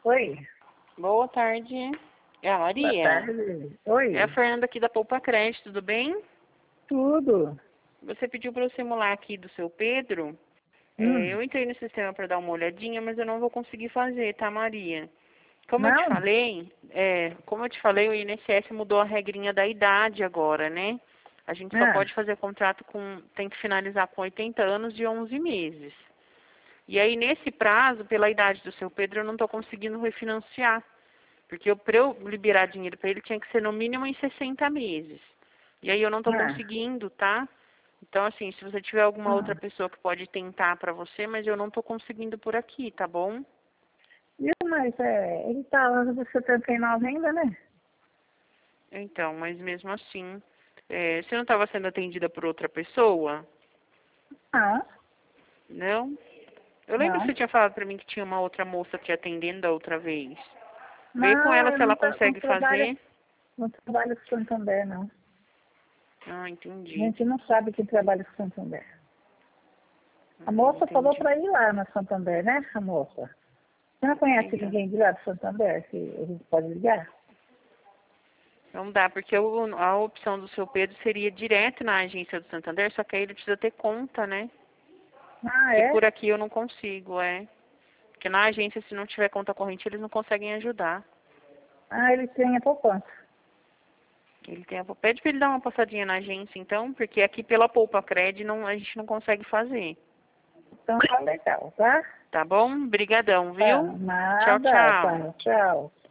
Oi, Boa tarde. É a boa Maria? tarde. Oi, É a Fernanda aqui da Poupa Crédito, tudo bem? tudo. Você pediu para eu simular aqui do seu Pedro. Hum, Eu entrei no sistema para dar uma olhadinha, mas eu não vou conseguir fazer, tá, Maria? Como eu te não? falei, o INSS mudou a regrinha da idade agora, né? A gente só Ah, pode fazer contrato tem que finalizar com 80 anos de 11 meses. E aí, nesse prazo, pela idade do seu Pedro, eu não estou conseguindo refinanciar. Porque para eu liberar dinheiro para ele tinha que ser no mínimo em 60 meses. E aí eu não estou ah, conseguindo, tá? Então, assim, se você tiver alguma outra ah. pessoa que pode tentar para você, mas eu não estou conseguindo por aqui, tá bom? Mas ele tá lá no 79 ainda, né? Então, mas mesmo assim, você não estava sendo atendida por outra pessoa? Ah, Não? Eu lembro que não. você tinha falado para mim que tinha uma outra moça te atendendo da outra vez. Vê com Não, ela eu se ela não consegue trabalho, fazer. não trabalho com Santander, não. Ah, A entendi. gente não sabe quem trabalha com Santander. A moça falou Entendi. para ir lá na Santander, né, a moça? Você não conhece Entendi. ninguém de lá de Santander que a gente pode ligar? Não dá, porque a opção do seu Pedro seria direto na agência do Santander, só que aí ele precisa ter conta, né? Ah, Que é? por aqui eu não consigo, é. Porque na agência, se não tiver conta corrente, eles não conseguem ajudar. Ah, ele tem a poupança. Pede para ele dar uma passadinha na agência, então, porque aqui pela Poupa Cred a gente não consegue fazer. Então tá legal, tá? Tá bom? Brigadão, Tá, viu? Tchau, nada, tchau. tá, tchau.